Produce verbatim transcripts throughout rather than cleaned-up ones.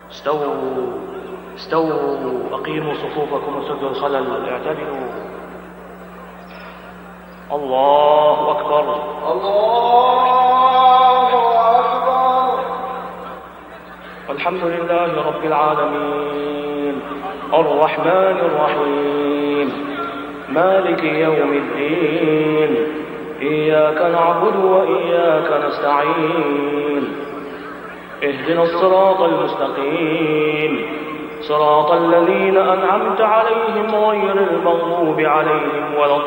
استووا استووا أقيموا صفوفكم وسدوا الخلل، اعتدلوا. الله أكبر. الله أكبر. الحمد لله رب العالمين الرحمن الرحيم مالك يوم الدين، إياك نعبد وإياك نستعين، اهدنا الصراط المستقيم، صراط الذين أنعمت عليهم غير المغضوب عليهم ولا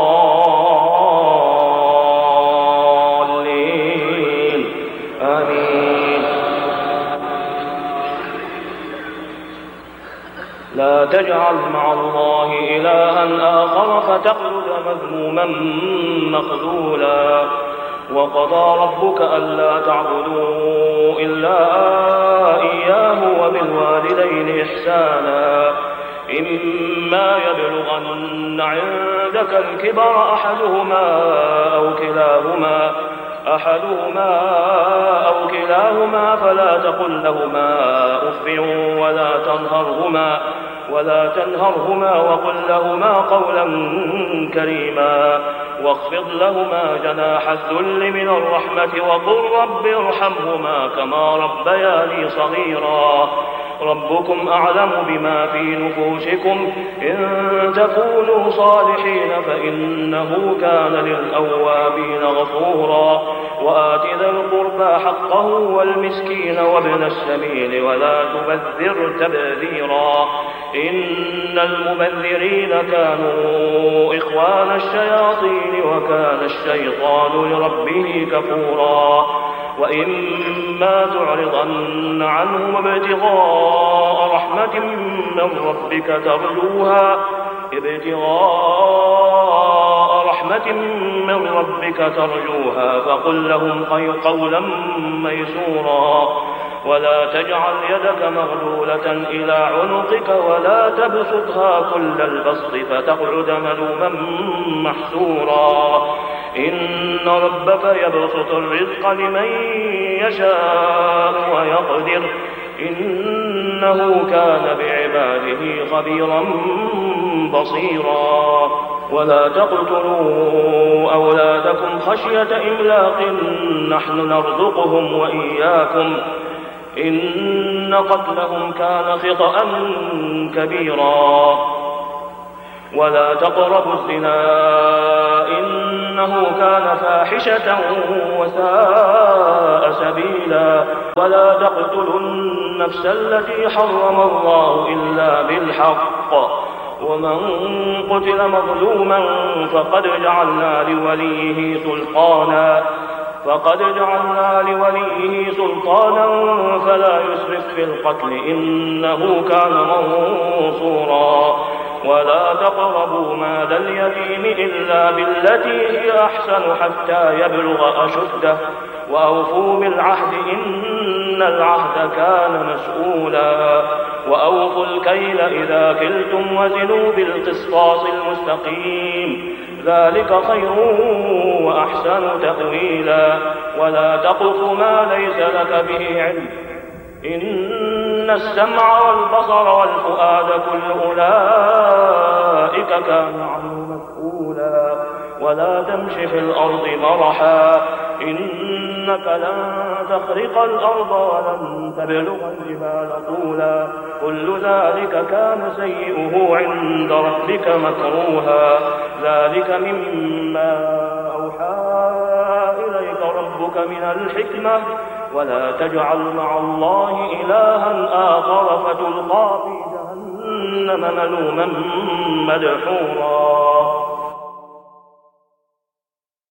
الضالين، آمين. لا تجعل مع الله إلها آخر فتخلد مذموما مخذولا. وقضى ربك ألا تعبدوا إلا إياه وبالوالدين إحسانا، إما يبلغن عندك الكبر أحدهما أو كلاهما أحدهما أو كلاهما فلا تقل لهما أف ولا تنهرهما ولا تنهرهما وقل لهما قولا كريما، واخفض لهما جناح الذل من الرحمة وقل رب ارحمهما كما ربياني صغيرا. ربكم أعلم بما في نفوسكم، إن تكونوا صالحين فإنه كان للأوابين غفورا. وآت ذا القربى حقه والمسكين وابن السبيل ولا تبذر تبذيرا، إن المبذرين كانوا إخوان الشياطين وكان الشيطان لربه كفورا. وإما تعرضن عنهم ابتغاء رحمة من ربك ترجوها ابتغاء رحمة من ربك ترجوها فقل لهم قولا ميسورا. ولا تجعل يدك مغلولة إلى عنقك ولا تبسطها كل البسط فتقعد ملوما محسورا. إن ربك يبسط الرزق لمن يشاء ويقدر، إنه كان بعباده خبيرا بصيرا. ولا تقتلوا أولادكم خشية إملاق نحن نرزقهم وإياكم، إن قتلهم كان خطأ كبيرا. ولا تقربوا الزنا إنه كان فاحشة وساء سبيلا. ولا تقتلوا النفس التي حرم الله إلا بالحق، ومن قتل مظلوما فقد جعلنا لوليه سلطانا فقد جعلنا لوليه سلطانا فلا يسرف في القتل إنه كان منصورا. ولا تقربوا مال اليتيم إلا بالتي هي أحسن حتى يبلغ أشده، وأوفوا بالعهد إن العهد كان مسؤولا. وأوفوا الكيل إذا كلتم وزنوا بالقسطاس المستقيم، ذلك خير وأحسن تأويلا. ولا تقف ما ليس لك به علم، إن السمع والبصر والفؤاد كل أولئك كان عنه مسؤولا. ولا تمش في الأرض مرحا، إنك لن تخرق الأرض ولن تبلغ الجبال طولا. كل ذلك كان سيئه عند ربك مكروها، ذلك مما أوحى إليك ربك من الحكمة. ولا تجعل مع الله إلها آخر فتلقى في جهنم ملوما مدحورا.